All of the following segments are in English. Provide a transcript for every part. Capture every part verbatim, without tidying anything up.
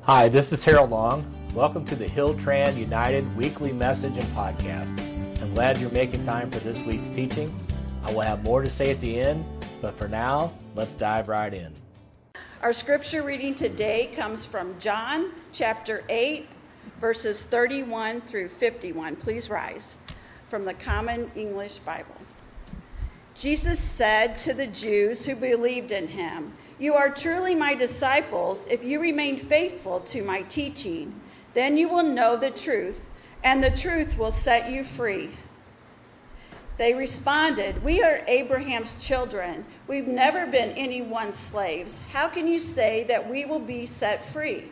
Hi, this is Harold Long. Welcome to the Hilltran United weekly message and podcast. I'm glad you're making time for this week's teaching. I will have more to say at the end, but for now, let's dive right in. Our scripture reading today comes from John chapter eight, verses thirty-one through fifty-one. Please rise. From the Common English Bible. Jesus said to the Jews who believed in him, "You are truly my disciples if you remain faithful to my teaching. Then you will know the truth, and the truth will set you free." They responded, "We are Abraham's children. We've never been anyone's slaves. How can you say that we will be set free?"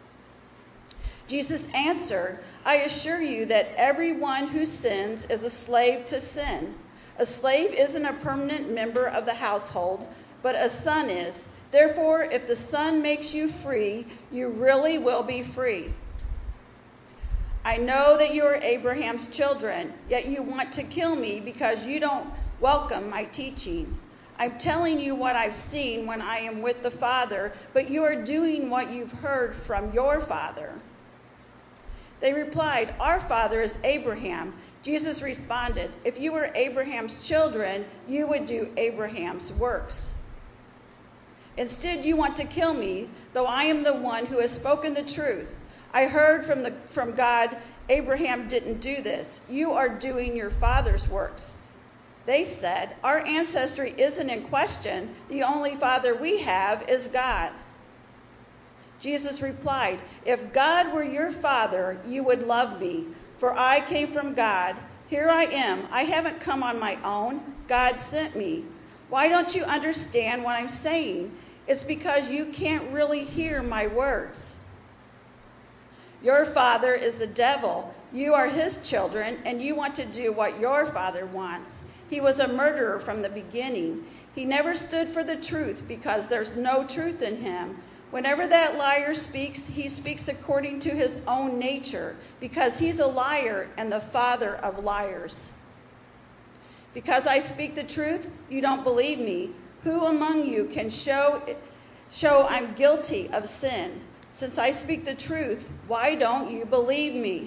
Jesus answered, "I assure you that everyone who sins is a slave to sin. A slave isn't a permanent member of the household, but a son is. Therefore, if the Son makes you free, you really will be free. I know that you are Abraham's children, yet you want to kill me because you don't welcome my teaching. I'm telling you what I've seen when I am with the Father, but you are doing what you've heard from your father." They replied, "Our father is Abraham." Jesus responded, "If you were Abraham's children, you would do Abraham's works. Instead, you want to kill me, though I am the one who has spoken the truth. I heard from the from God, Abraham didn't do this. You are doing your father's works." They said, "Our ancestry isn't in question. The only father we have is God." Jesus replied, "If God were your father, you would love me, for I came from God. Here I am. I haven't come on my own. God sent me. Why don't you understand what I'm saying? It's because you can't really hear my words. Your father is the devil. You are his children, and you want to do what your father wants. He was a murderer from the beginning. He never stood for the truth because there's no truth in him. Whenever that liar speaks, he speaks according to his own nature, because he's a liar and the father of liars. Because I speak the truth, you don't believe me. Who among you can show show I'm guilty of sin? Since I speak the truth, why don't you believe me?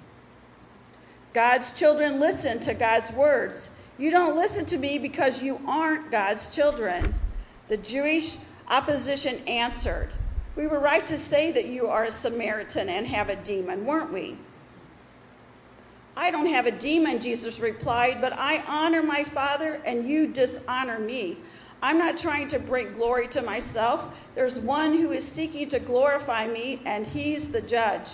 God's children listen to God's words. You don't listen to me because you aren't God's children." The Jewish opposition answered, "We were right to say that you are a Samaritan and have a demon, weren't we?" "I don't have a demon," Jesus replied, "but I honor my Father and you dishonor me. I'm not trying to bring glory to myself. There's one who is seeking to glorify me, and he's the judge.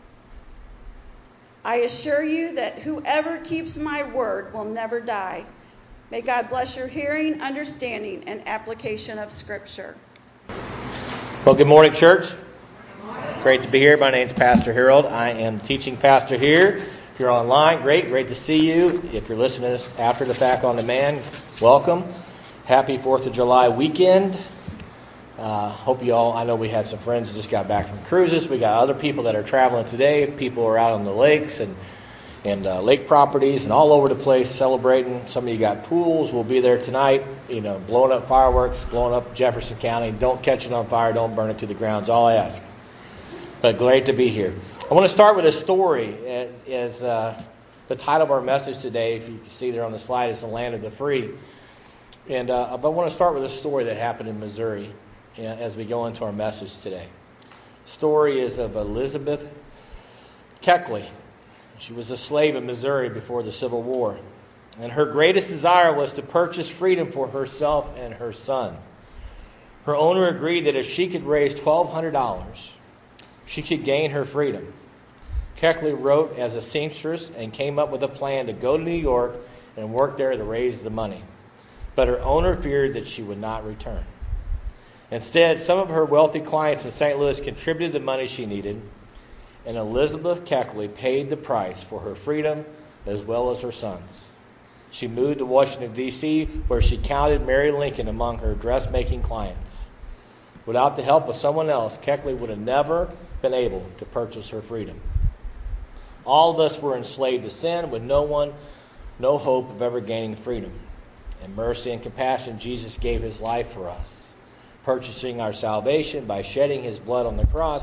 I assure you that whoever keeps my word will never die." May God bless your hearing, understanding, and application of Scripture. Well, good morning, church. Good morning. Great to be here. My name's Pastor Harold. I am teaching pastor here. If you're online, great, great to see you. If you're listening to this after the fact on demand, welcome. Happy fourth of July weekend. Uh, hope you all, I know we had some friends that just got back from cruises. We got other people that are traveling today. People are out on the lakes and and uh, lake properties and all over the place celebrating. Some of you got pools. We'll be there tonight, you know, blowing up fireworks, blowing up Jefferson County. Don't catch it on fire. Don't burn it to the ground is all I ask. But great to be here. I want to start with a story. As, as uh, the title of our message today, if you can see there on the slide, is The Land of the Free. And uh, but I want to start with a story that happened in Missouri as we go into our message today. The story is of Elizabeth Keckley. She was a slave in Missouri before the Civil War, and her greatest desire was to purchase freedom for herself and her son. Her owner agreed that if she could raise twelve hundred dollars, she could gain her freedom. Keckley wrote as a seamstress and came up with a plan to go to New York and work there to raise the money. But her owner feared that she would not return. Instead, some of her wealthy clients in Saint Louis contributed the money she needed, and Elizabeth Keckley paid the price for her freedom as well as her son's. She moved to Washington, D C, where she counted Mary Lincoln among her dressmaking clients. Without the help of someone else, Keckley would have never been able to purchase her freedom. All of us were enslaved to sin with no one, no hope of ever gaining freedom. In mercy and compassion, Jesus gave his life for us, purchasing our salvation by shedding his blood on the cross.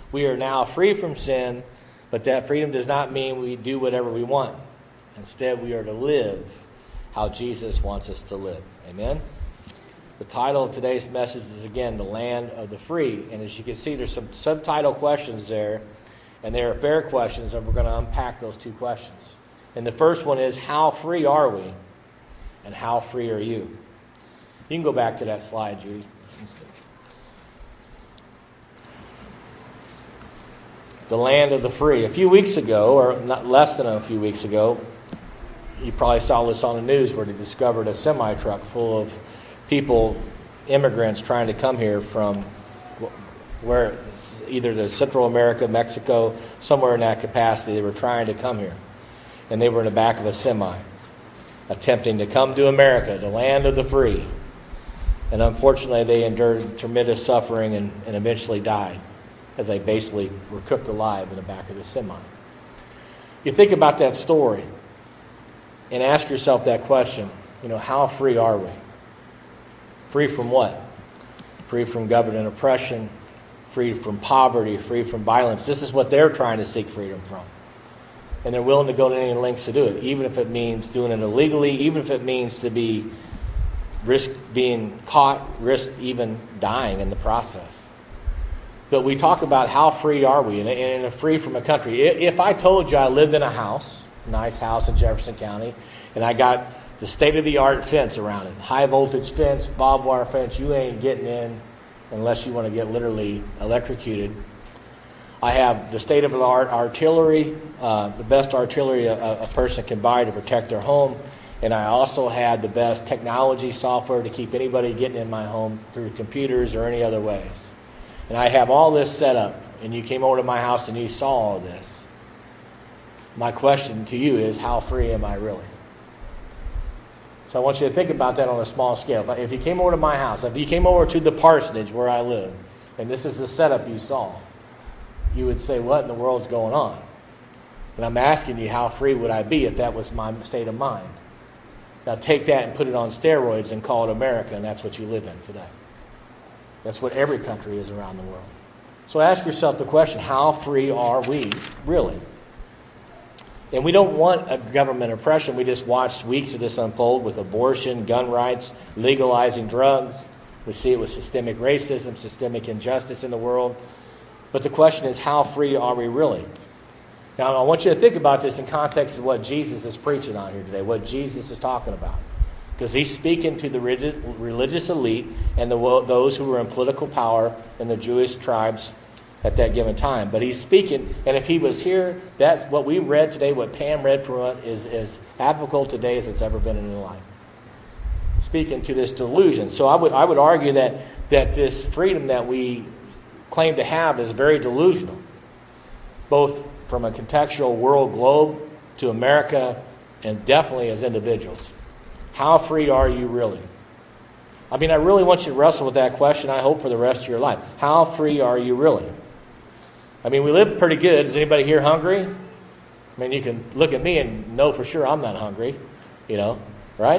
We are now free from sin, but that freedom does not mean we do whatever we want. Instead, we are to live how Jesus wants us to live. Amen? The title of today's message is, again, The Land of the Free. And as you can see, there's some subtitle questions there, and they are fair questions, and we're going to unpack those two questions. And the first one is, how free are we? And how free are you? You can go back to that slide, Judy. The land of the free. A few weeks ago, or not less than a few weeks ago, you probably saw this on the news where they discovered a semi-truck full of people, immigrants trying to come here from where either the Central America, Mexico, somewhere in that capacity. They were trying to come here. And they were in the back of a semi, attempting to come to America, the land of the free. And unfortunately, they endured tremendous suffering and, and eventually died, as they basically were cooked alive in the back of the semi. You think about that story and ask yourself that question, you know, how free are we? Free from what? Free from government oppression, free from poverty, free from violence. This is what they're trying to seek freedom from. And they're willing to go to any lengths to do it, even if it means doing it illegally, even if it means to be risk being caught, risk even dying in the process. But we talk about how free are we, and, and free from a country. If I told you I lived in a house, nice house in Jefferson County, and I got the state-of-the-art fence around it, high voltage fence, barbed wire fence, you ain't getting in unless you want to get literally electrocuted. I have the state-of-the-art artillery, uh, the best artillery a, a person can buy to protect their home. And I also had the best technology software to keep anybody getting in my home through computers or any other ways. And I have all this set up. And you came over to my house and you saw all this. My question to you is, how free am I really? So I want you to think about that on a small scale. If you came over to my house, if you came over to the parsonage where I live, and this is the setup you saw, you would say, what in the world's going on? And I'm asking you, how free would I be if that was my state of mind? Now take that and put it on steroids and call it America, and that's what you live in today. That's what every country is around the world. So ask yourself the question, how free are we really? And we don't want a government oppression. We just watched weeks of this unfold with abortion, gun rights, legalizing drugs. We see it with systemic racism, systemic injustice in the world. But the question is, how free are we really? Now, I want you to think about this in context of what Jesus is preaching on here today, what Jesus is talking about. Because he's speaking to the religious elite and the, those who were in political power in the Jewish tribes at that given time. But he's speaking, and if he was here, that's what we read today, what Pam read for us, is as applicable today as it's ever been in your life. Speaking to this delusion. So I would I would argue that that this freedom that we claim to have is very delusional, both from a contextual world globe to America, and definitely as individuals. How free are you really? I mean, I really want you to wrestle with that question, I hope, for the rest of your life. How free are you really? I mean, we live pretty good. Is anybody here hungry? I mean, you can look at me and know for sure I'm not hungry, you know, right?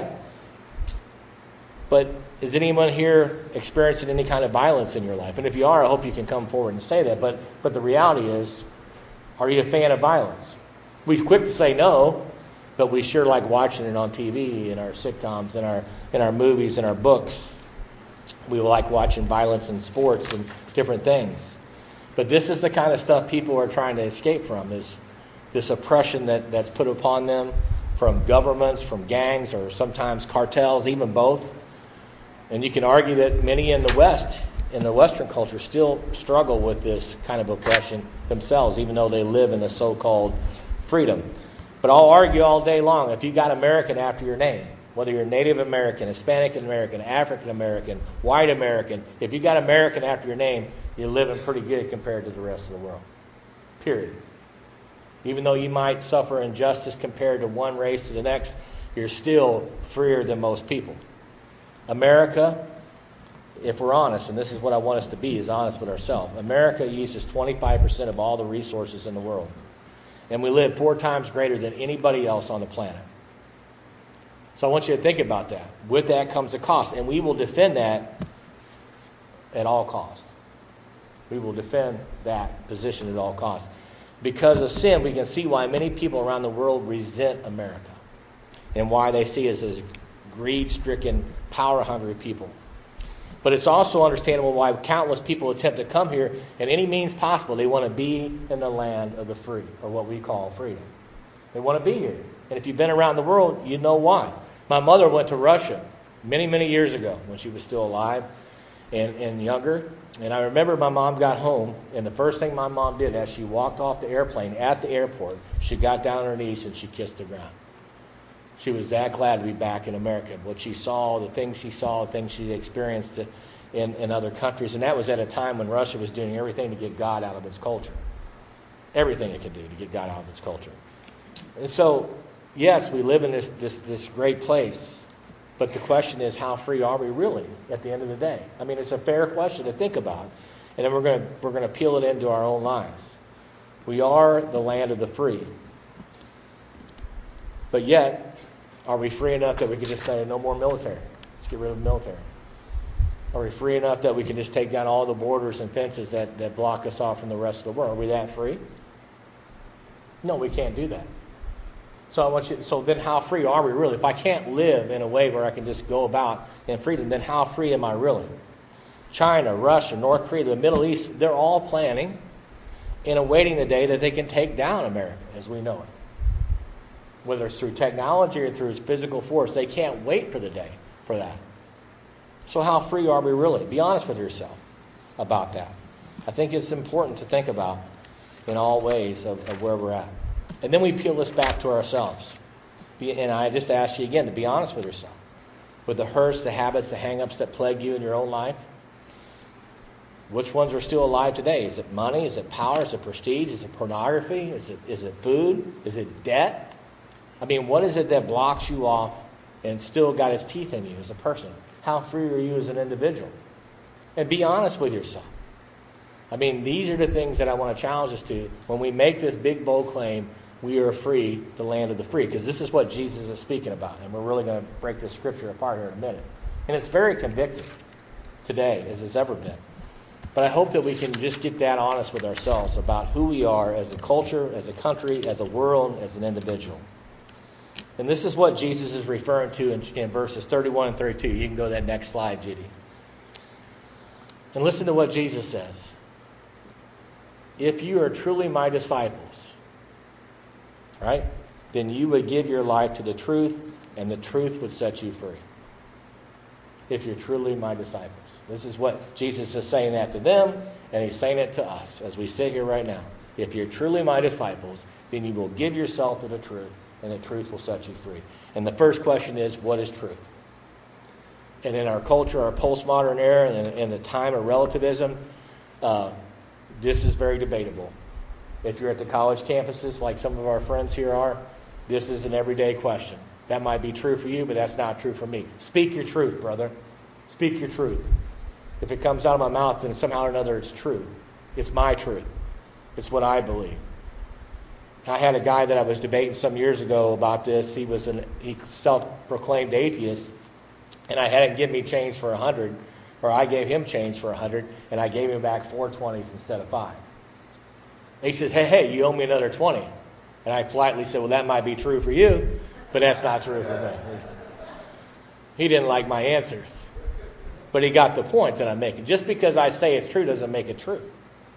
But is anyone here experiencing any kind of violence in your life? And if you are, I hope you can come forward and say that. But but the reality is, are you a fan of violence? We're quick to say no, but we sure like watching it on T V, in our sitcoms, in our in our movies, in our books. We like watching violence in sports and different things. But this is the kind of stuff people are trying to escape from, is this oppression that, that's put upon them from governments, from gangs, or sometimes cartels, even both. And you can argue that many in the West, in the Western culture, still struggle with this kind of oppression themselves, even though they live in the so-called freedom. But I'll argue all day long, if you got American after your name, whether you're Native American, Hispanic American, African American, white American, if you got American after your name, you're living pretty good compared to the rest of the world. Period. Even though you might suffer injustice compared to one race to the next, you're still freer than most people. America, if we're honest, and this is what I want us to be, is honest with ourselves. America uses twenty-five percent of all the resources in the world. And we live four times greater than anybody else on the planet. So I want you to think about that. With that comes a cost. And we will defend that at all cost. We will defend that position at all costs. Because of sin, we can see why many people around the world resent America and why they see us as greed-stricken, power-hungry people. But it's also understandable why countless people attempt to come here in any means possible. They want to be in the land of the free, or what we call freedom. They want to be here. And if you've been around the world, you know why. My mother went to Russia many, many years ago when she was still alive and, and younger. And I remember my mom got home, and the first thing my mom did as she walked off the airplane at the airport, she got down on her knees and she kissed the ground. She was that glad to be back in America. What she saw, the things she saw, the things she experienced in, in other countries. And that was at a time when Russia was doing everything to get God out of its culture. Everything it could do to get God out of its culture. And so, yes, we live in this, this, this great place. But the question is, how free are we really at the end of the day? I mean, it's a fair question to think about. And then we're going to we're going to peel it into our own lives. We are the land of the free. But yet, are we free enough that we can just say, no more military? Let's get rid of the military. Are we free enough that we can just take down all the borders and fences that, that block us off from the rest of the world? Are we that free? No, we can't do that. So I want you. So then, how free are we really? If I can't live in a way where I can just go about in freedom, then how free am I really? China, Russia, North Korea, the Middle East—they're all planning and awaiting the day that they can take down America as we know it. Whether it's through technology or through physical force, they can't wait for the day for that. So how free are we really? Be honest with yourself about that. I think it's important to think about in all ways of, of where we're at. And then we peel this back to ourselves. Be, and I just ask you again to be honest with yourself. With the hurts, the habits, the hang-ups that plague you in your own life. Which ones are still alive today? Is it money? Is it power? Is it prestige? Is it pornography? Is it is it food? Is it debt? I mean, what is it that blocks you off and still got its teeth in you as a person? How free are you as an individual? And be honest with yourself. I mean, these are the things that I want to challenge us to. When we make this big, bold claim, we are free, the land of the free. Because this is what Jesus is speaking about. And we're really going to break this scripture apart here in a minute. And it's very convicting today, as it's ever been. But I hope that we can just get that honest with ourselves about who we are as a culture, as a country, as a world, as an individual. And this is what Jesus is referring to in, in verses thirty-one and thirty-two. You can go to that next slide, Judy. And listen to what Jesus says. If you are truly my disciples, right, then you would give your life to the truth, and the truth would set you free. If you're truly my disciples. This is what Jesus is saying that to them, and he's saying it to us as we sit here right now. If you're truly my disciples, then you will give yourself to the truth, and the truth will set you free. And the first question is, what is truth? And in our culture, our postmodern era, and in the time of relativism, uh, this is very debatable. If you're at the college campuses, like some of our friends here are, this is an everyday question. That might be true for you, but that's not true for me. Speak your truth, brother. Speak your truth. If it comes out of my mouth, then somehow or another it's true. It's my truth. It's what I believe. I had a guy that I was debating some years ago about this. He was an he self-proclaimed atheist, and I had him give me change for a hundred, or I gave him change for a hundred, and I gave him back four twenties instead of five. He says, "Hey, hey, you owe me another twenty," and I politely said, "Well, that might be true for you, but that's not true for me." He didn't like my answer. But he got the point that I'm making. Just because I say it's true doesn't make it true.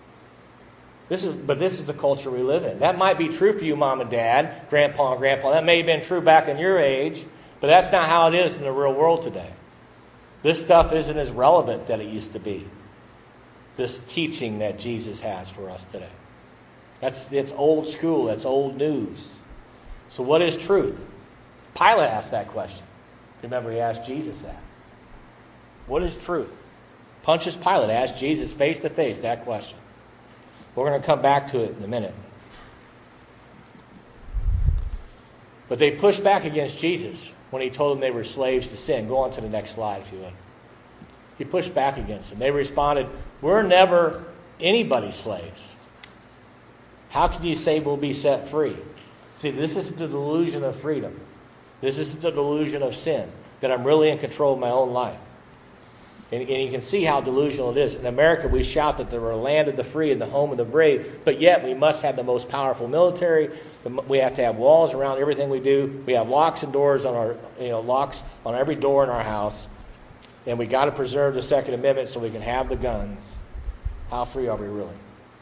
This is, but this is the culture we live in. That might be true for you, Mom and Dad, Grandpa and Grandpa. That may have been true back in your age, but that's not how it is in the real world today. This stuff isn't as relevant that it used to be. This teaching that Jesus has for us today. That's it's old school. That's old news. So what is truth? Pilate asked that question. Remember, he asked Jesus that. What is truth? Pontius Pilate asked Jesus face to face that question. We're going to come back to it in a minute. But they pushed back against Jesus when he told them they were slaves to sin. Go on to the next slide if you would. He pushed back against them. They responded, "We're never anybody's slaves. How can you say we'll be set free?" See, this is the delusion of freedom. This is the delusion of sin, that I'm really in control of my own life. And, and you can see how delusional it is. In America, we shout that we're a land of the free and the home of the brave, but yet we must have the most powerful military. We have to have walls around everything we do. We have locks and doors on our, you know, locks on every door in our house. And we got to preserve the Second Amendment so we can have the guns. How free are we really?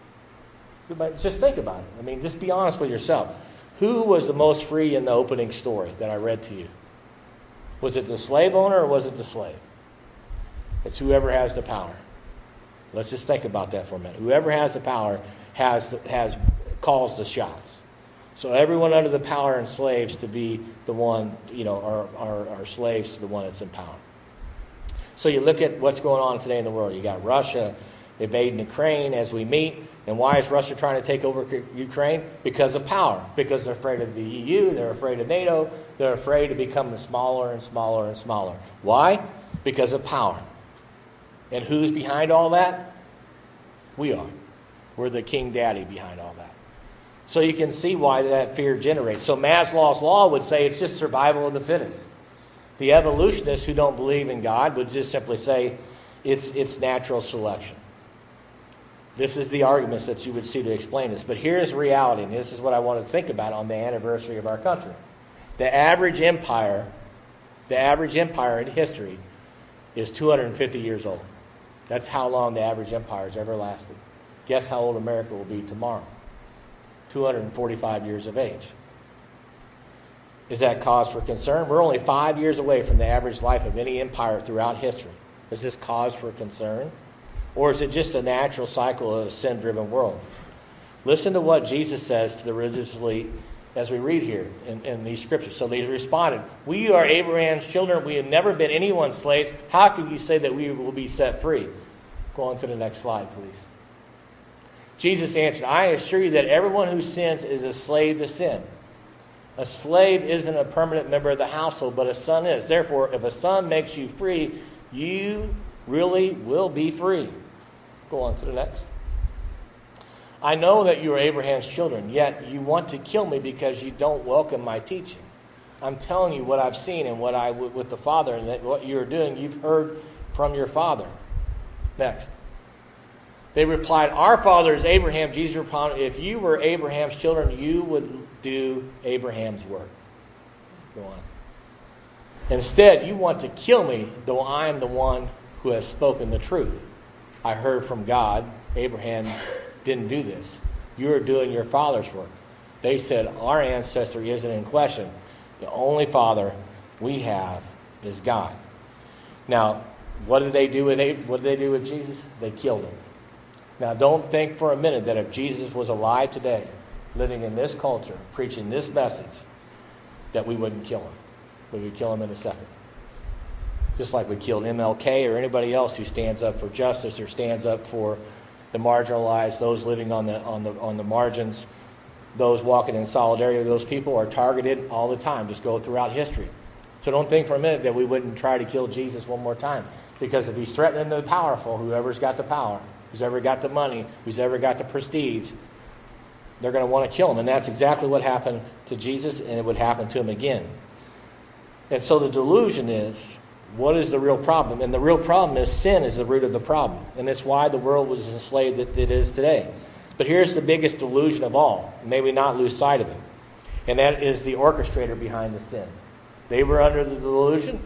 But just think about it. I mean, just be honest with yourself. Who was the most free in the opening story that I read to you? Was it the slave owner or was it the slave? It's whoever has the power. Let's just think about that for a minute. Whoever has the power has the, has calls the shots. So everyone under the power enslaves to be the one, you know, are, are, are slaves to the one that's in power. So you look at what's going on today in the world. You got Russia invading Ukraine as we meet. And why is Russia trying to take over Ukraine? Because of power. Because they're afraid of the E U. They're afraid of NATO. They're afraid of becoming smaller and smaller and smaller. Why? Because of power. And who's behind all that? We are. We're the king daddy behind all that. So you can see why that fear generates. So Maslow's law would say it's just survival of the fittest. The evolutionists who don't believe in God would just simply say it's it's natural selection. This is the arguments that you would see to explain this. But here's reality, and this is what I want to think about on the anniversary of our country. The average empire, the average empire in history is two hundred fifty years old. That's how long the average empire has ever lasted. Guess how old America will be tomorrow? two hundred forty-five years of age. Is that cause for concern? We're only five years away from the average life of any empire throughout history. Is this cause for concern? Or is it just a natural cycle of a sin-driven world? Listen to what Jesus says to the religious elite as we read here in, in these scriptures. So they responded, "We are Abraham's children. We have never been anyone's slaves. How can you say that we will be set free?" Go on to the next slide, please. Jesus answered, "I assure you that everyone who sins is a slave to sin. A slave isn't a permanent member of the household, but a son is. Therefore, if a son makes you free, you really will be free." Go on to the next. "I know that you are Abraham's children, yet you want to kill me because you don't welcome my teaching. I'm telling you what I've seen and what I with the Father, and that what you're doing, you've heard from your father." Next. They replied, "Our father is Abraham." Jesus replied, "If you were Abraham's children, you would do Abraham's work." Go on. "Instead, you want to kill me, though I am the one who has spoken the truth. I heard from God. Abraham didn't do this. You are doing your father's work." They said, "Our ancestry isn't in question. The only father we have is God." Now, what did they do with what did they do with Jesus? They killed him. Now, don't think for a minute that if Jesus was alive today, living in this culture, preaching this message, that we wouldn't kill him. We would kill him in a second. Just like we killed M L K or anybody else who stands up for justice or stands up for the marginalized, those living on the on the on the margins, those walking in solidarity with those people are targeted all the time. Just go throughout history. So don't think for a minute that we wouldn't try to kill Jesus one more time. Because if he's threatening the powerful, whoever's got the power, who's ever got the money, who's ever got the prestige, they're going to want to kill him. And that's exactly what happened to Jesus, and it would happen to him again. And so the delusion is, what is the real problem? And the real problem is sin is the root of the problem. And that's why the world was enslaved that it is today. But here's the biggest delusion of all. May we not lose sight of it. And that is the orchestrator behind the sin. They were under the delusion.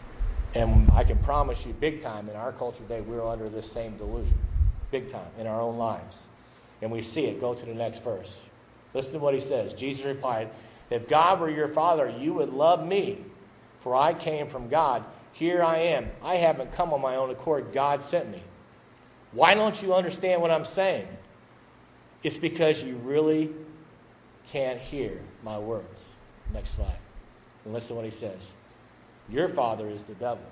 And I can promise you, big time in our culture today, we're under this same delusion. Big time in our own lives. And we see it. Go to the next verse. Listen to what he says. Jesus replied, "If God were your father, you would love me. For I came from God. Here I am. I haven't come on my own accord. God sent me." Why don't you understand what I'm saying? It's because you really can't hear my words. Next slide. And listen to what he says. Your father is the devil.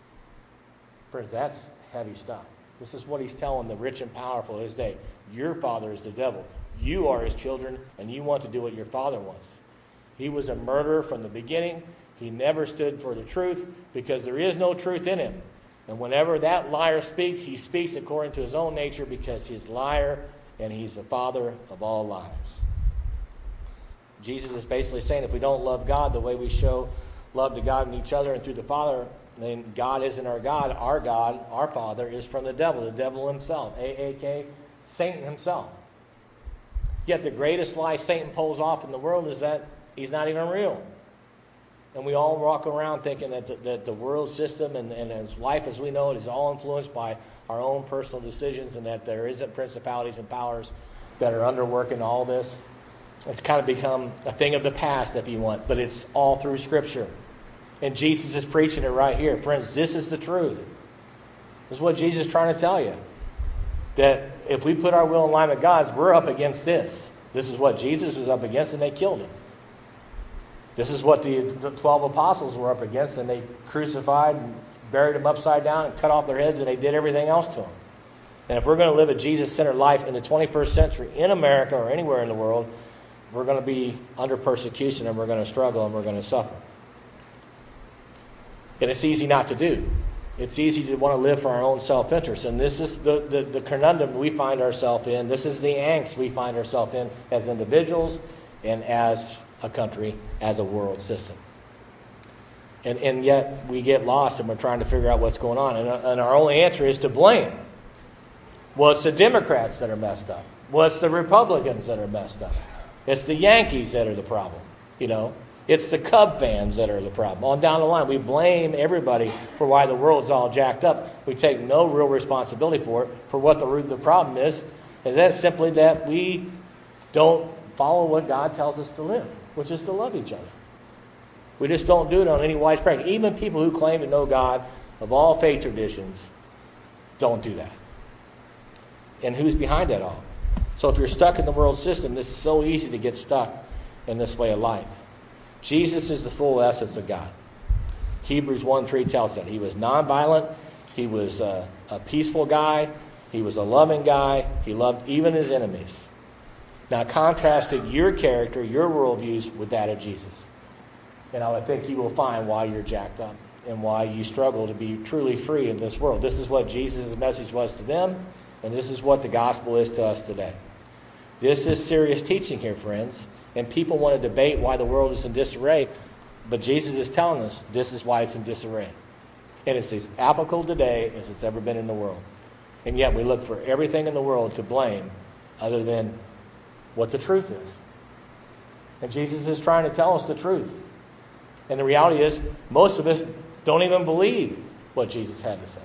Friends, that's heavy stuff. This is what he's telling the rich and powerful of his day. Your father is the devil. You are his children, and you want to do what your father wants. He was a murderer from the beginning. He never stood for the truth because there is no truth in him. And whenever that liar speaks, he speaks according to his own nature because he's a liar and he's the father of all liars. Jesus is basically saying if we don't love God the way we show love to God and each other and through the Father, And God isn't our God. Our God, our Father, is from the devil, the devil himself, A A K, Satan himself. Yet the greatest lie Satan pulls off in the world is that he's not even real. And we all walk around thinking that the, that the world system and, and as life as we know it is all influenced by our own personal decisions, and that there isn't principalities and powers that are underworking all this. It's kind of become a thing of the past, if you want, but it's all through Scripture. And Jesus is preaching it right here. Friends, this is the truth. This is what Jesus is trying to tell you. That if we put our will in line with God's, we're up against this. This is what Jesus was up against, and they killed him. This is what the twelve apostles were up against, and they crucified and buried him upside down and cut off their heads, and they did everything else to him. And if we're going to live a Jesus-centered life in the twenty-first century in America or anywhere in the world, we're going to be under persecution, and we're going to struggle, and we're going to suffer. And it's easy not to do. It's easy to want to live for our own self-interest. And this is the, the, the conundrum we find ourselves in. This is the angst we find ourselves in as individuals and as a country, as a world system. And, and yet we get lost and we're trying to figure out what's going on. And, and our only answer is to blame. Well, it's the Democrats that are messed up. Well, it's the Republicans that are messed up. It's the Yankees that are the problem, you know. It's the Cub fans that are the problem. On down the line, we blame everybody for why the world's all jacked up. We take no real responsibility for it. For what the root of the problem is, is that simply that we don't follow what God tells us to live, which is to love each other. We just don't do it on any wise practice. Even people who claim to know God of all faith traditions don't do that. And who's behind that all? So if you're stuck in the world system, it's so easy to get stuck in this way of life. Jesus is the full essence of God. Hebrews one three tells that. He was nonviolent. He was a, a peaceful guy. He was a loving guy. He loved even his enemies. Now contrasted your character, your worldviews with that of Jesus. And I would think you will find why you're jacked up and why you struggle to be truly free in this world. This is what Jesus' message was to them, and this is what the gospel is to us today. This is serious teaching here, friends. And people want to debate why the world is in disarray, but Jesus is telling us this is why it's in disarray. And it's as applicable today as it's ever been in the world. And yet we look for everything in the world to blame other than what the truth is. And Jesus is trying to tell us the truth. And the reality is, most of us don't even believe what Jesus had to say.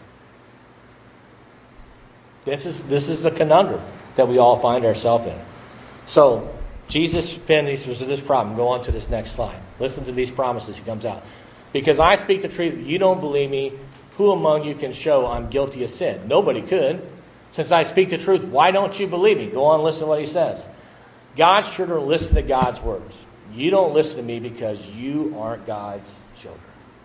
This is this is the conundrum that we all find ourselves in. So, Jesus finishes this problem. Go on to this next slide. Listen to these promises. He comes out. Because I speak the truth, you don't believe me. Who among you can show I'm guilty of sin? Nobody could. Since I speak the truth, why don't you believe me? Go on and listen to what he says. God's children listen to God's words. You don't listen to me because you aren't God's children.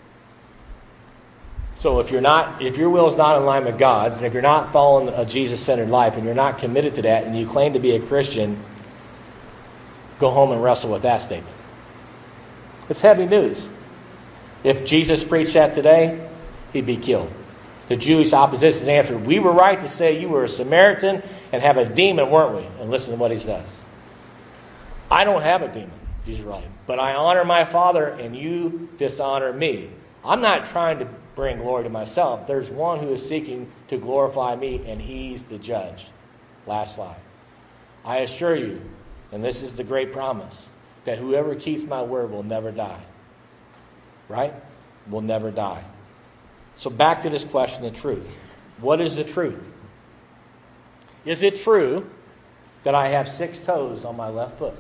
So if you're not, if your will is not in line with God's, and if you're not following a Jesus-centered life, and you're not committed to that, and you claim to be a Christian, go home and wrestle with that statement. It's heavy news. If Jesus preached that today, he'd be killed. The Jewish opposition answered, we were right to say you were a Samaritan and have a demon, weren't we? And listen to what he says. I don't have a demon, Jesus right, but I honor my Father and you dishonor me. I'm not trying to bring glory to myself. There's one who is seeking to glorify me, and he's the judge. Last slide. I assure you, and this is the great promise, that whoever keeps my word will never die. Right? Will never die. So back to this question of truth. What is the truth? Is it true that I have six toes on my left foot?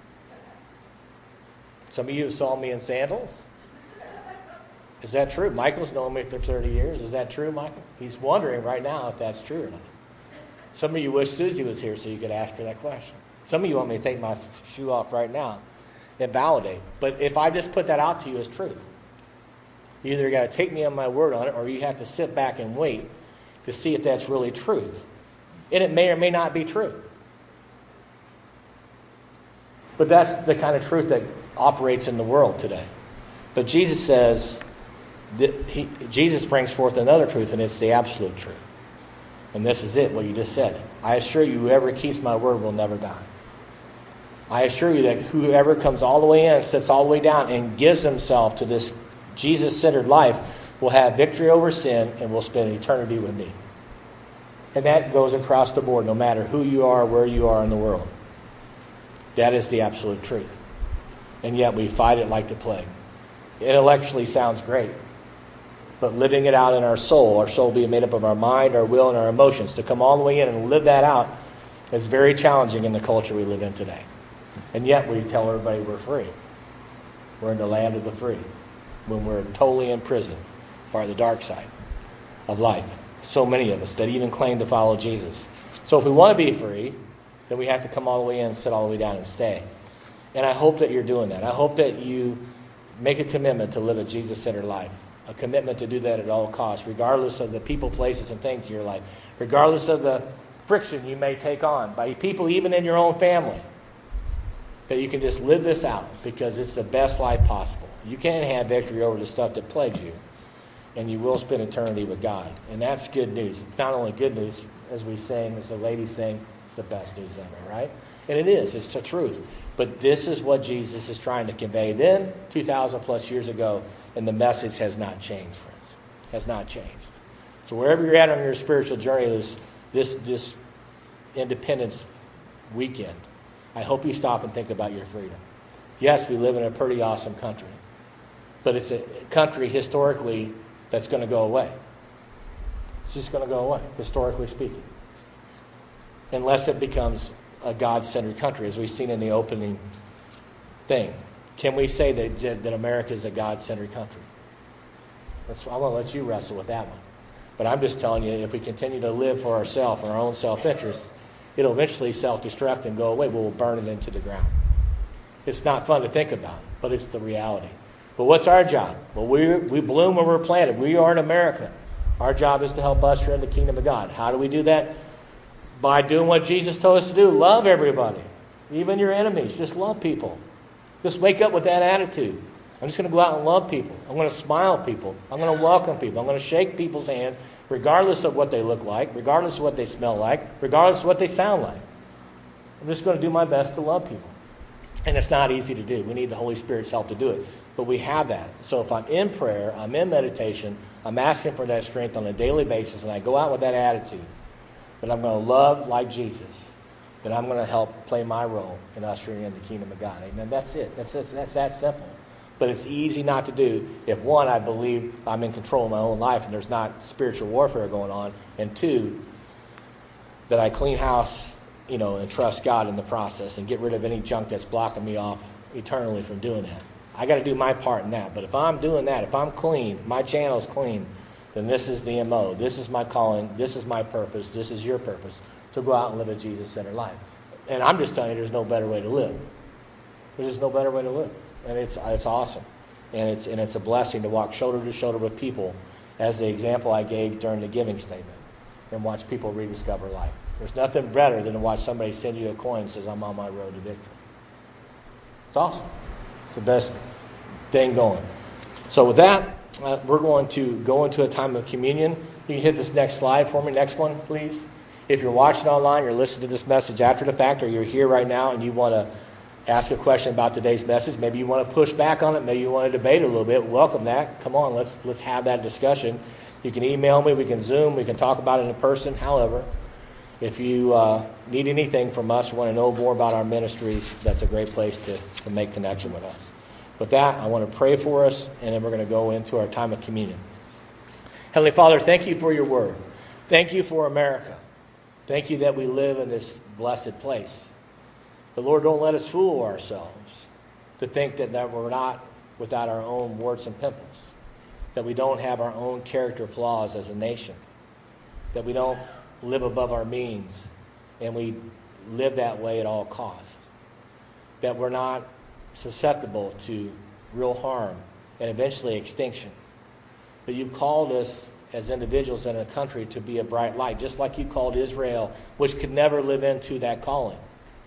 Some of you saw me in sandals. Is that true? Michael's known me for thirty years. Is that true, Michael? He's wondering right now if that's true or not. Some of you wish Susie was here so you could ask her that question. Some of you want me to take my shoe off right now and validate. But if I just put that out to you as truth, you either got to take me on my word on it, or you have to sit back and wait to see if that's really truth. And it may or may not be true. But that's the kind of truth that operates in the world today. But Jesus says, that he, Jesus brings forth another truth, and it's the absolute truth. And this is it, what you just said. I assure you, whoever keeps my word will never die. I assure you that whoever comes all the way in, sits all the way down, and gives himself to this Jesus-centered life, will have victory over sin and will spend eternity with me. And that goes across the board, no matter who you are, where you are in the world. That is the absolute truth. And yet we fight it like the plague. Intellectually sounds great, but living it out in our soul, our soul being made up of our mind, our will, and our emotions, to come all the way in and live that out is very challenging in the culture we live in today. And yet we tell everybody we're free. We're in the land of the free, when we're totally in prison by the dark side of life. So many of us that even claim to follow Jesus. So if we want to be free, then we have to come all the way in, sit all the way down, and stay. And I hope that you're doing that. I hope that you make a commitment to live a Jesus-centered life. A commitment to do that at all costs, regardless of the people, places, and things in your life. Regardless of the friction you may take on by people even in your own family. That you can just live this out because it's the best life possible. You can have victory over the stuff that plagues you. And you will spend eternity with God. And that's good news. It's not only good news, as we sang, as the lady sang, it's the best news ever, right? And it is. It's the truth. But this is what Jesus is trying to convey then, two thousand plus years ago, and the message has not changed, friends. Has not changed. So wherever you're at on your spiritual journey this, this, this Independence weekend, I hope you stop and think about your freedom. Yes, we live in a pretty awesome country. But it's a country, historically, that's going to go away. It's just going to go away, historically speaking. Unless it becomes a God-centered country, as we've seen in the opening thing. Can we say that, that America is a God-centered country? That's, I'm going to let you wrestle with that one. But I'm just telling you, if we continue to live for ourselves and our own self-interest, it'll eventually self-destruct and go away. We'll burn it into the ground. It's not fun to think about, but it's the reality. But what's our job? Well, we we bloom where we're planted. We are in America. Our job is to help usher in the kingdom of God. How do we do that? By doing what Jesus told us to do. Love everybody. Even your enemies. Just love people. Just wake up with that attitude. I'm just going to go out and love people. I'm going to smile at people. I'm going to welcome people. I'm going to shake people's hands regardless of what they look like, regardless of what they smell like, regardless of what they sound like. I'm just going to do my best to love people. And it's not easy to do. We need the Holy Spirit's help to do it. But we have that. So if I'm in prayer, I'm in meditation, I'm asking for that strength on a daily basis, and I go out with that attitude that I'm going to love like Jesus, that I'm going to help play my role in ushering in the kingdom of God. Amen. That's it. That's, that's, that's that simple. But it's easy not to do if, one, I believe I'm in control of my own life and there's not spiritual warfare going on, and two, that I clean house, you know, and trust God in the process and get rid of any junk that's blocking me off eternally from doing that. I got to do my part in that. But if I'm doing that, if I'm clean, my channel's clean, then this is the M O. This is my calling. This is my purpose. This is your purpose, to go out and live a Jesus-centered life. And I'm just telling you, there's no better way to live. There's just no better way to live. And it's it's awesome. And it's and it's a blessing to walk shoulder to shoulder with people, as the example I gave during the giving statement, and watch people rediscover life. There's nothing better than to watch somebody send you a coin and says, I'm on my road to victory. It's awesome. It's the best thing going. So with that, uh, we're going to go into a time of communion. You can hit this next slide for me. Next one, please. If you're watching online, you're listening to this message after the fact, or you're here right now and you want to ask a question about today's message, maybe you want to push back on it, maybe you want to debate it a little bit, welcome that. Come on, let's let's have that discussion. You can email me, we can Zoom, we can talk about it in person. However, if you uh, need anything from us or want to know more about our ministries, that's a great place to, to make connection with us. With that, I want to pray for us, and then we're going to go into our time of communion. Heavenly Father, thank you for your word. Thank you for America. Thank you that we live in this blessed place. But Lord, don't let us fool ourselves to think that, that we're not without our own warts and pimples, that we don't have our own character flaws as a nation, that we don't live above our means, and we live that way at all costs, that we're not susceptible to real harm and eventually extinction, that you've called us as individuals in a country to be a bright light, just like you called Israel, which could never live into that calling.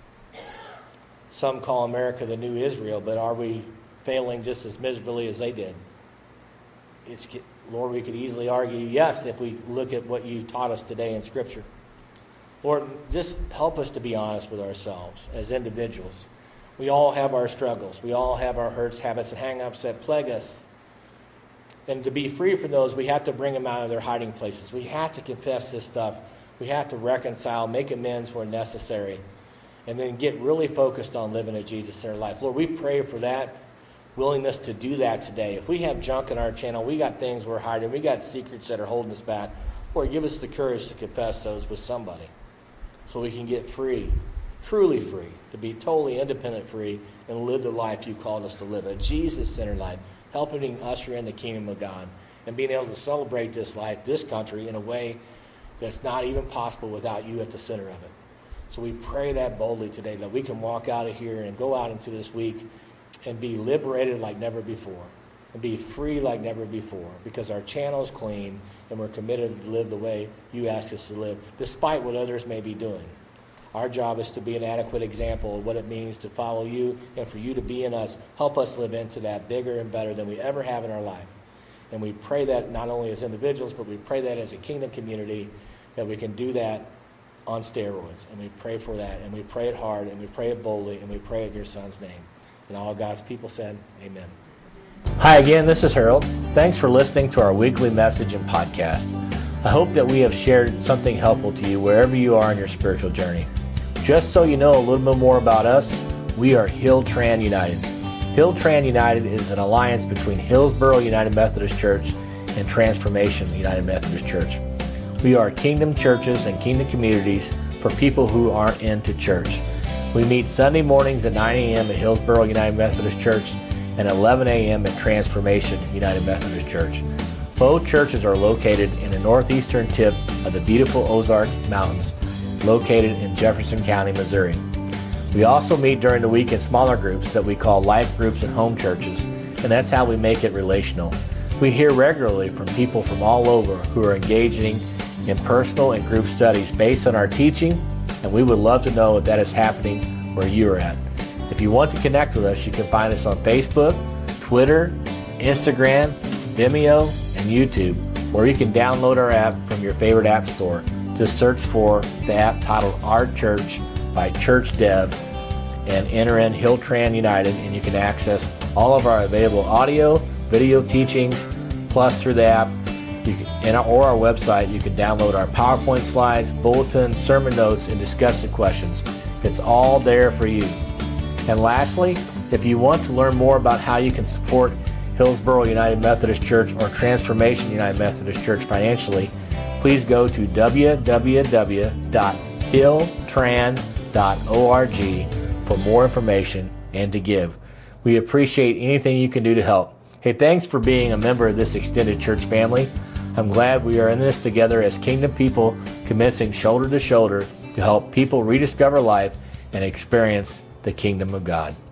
Some call America the new Israel, but are we failing just as miserably as they did? It's, Lord, we could easily argue yes if we look at what you taught us today in Scripture. Lord, just help us to be honest with ourselves as individuals. We all have our struggles. We all have our hurts, habits, and hang-ups that plague us. And to be free from those, we have to bring them out of their hiding places. We have to confess this stuff. We have to reconcile, make amends where necessary, and then get really focused on living a Jesus-centered life. Lord, we pray for that willingness to do that today. If we have junk in our channel, we got things we're hiding, we got secrets that are holding us back, Lord, give us the courage to confess those with somebody so we can get free, truly free, to be totally independent free and live the life you called us to live, a Jesus-centered life, helping usher in the kingdom of God and being able to celebrate this life, this country, in a way that's not even possible without you at the center of it. So we pray that boldly today, that we can walk out of here and go out into this week and be liberated like never before, and be free like never before, because our channel is clean and we're committed to live the way you ask us to live, despite what others may be doing. Our job is to be an adequate example of what it means to follow you, and for you to be in us. Help us live into that bigger and better than we ever have in our life. And we pray that not only as individuals, but we pray that as a kingdom community, that we can do that on steroids. And we pray for that, and we pray it hard, and we pray it boldly, and we pray it in your Son's name. And all God's people said, amen. Hi again, this is Harold. Thanks for listening to our weekly message and podcast. I hope that we have shared something helpful to you wherever you are in your spiritual journey. Just so you know a little bit more about us, we are Hill-Tran United. Hill-Tran United is an alliance between Hillsboro United Methodist Church and Transformation United Methodist Church. We are kingdom churches and kingdom communities for people who aren't into church. We meet Sunday mornings at nine a.m. at Hillsboro United Methodist Church and eleven a.m. at Transformation United Methodist Church. Both churches are located in the northeastern tip of the beautiful Ozark Mountains, located in Jefferson County, Missouri. We also meet during the week in smaller groups that we call life groups and home churches, and that's how we make it relational. We hear regularly from people from all over who are engaging in personal and group studies based on our teaching, and we would love to know if that is happening where you are at. If you want to connect with us, you can find us on Facebook, Twitter, Instagram, Vimeo, and YouTube, or you can download our app from your favorite app store. Just search for the app titled Our Church by Church Dev and enter in Hill-Tran United, and you can access all of our available audio, video teachings, plus through the app you can, and, or our website, you can download our PowerPoint slides, bulletin, sermon notes, and discussion questions. It's all there for you. And lastly, if you want to learn more about how you can support Hillsboro United Methodist Church or Transformation United Methodist Church financially, please go to w w w dot hill tran dot org for more information and to give. We appreciate anything you can do to help. Hey, thanks for being a member of this extended church family. I'm glad we are in this together as kingdom people, commencing shoulder to shoulder to help people rediscover life and experience the kingdom of God.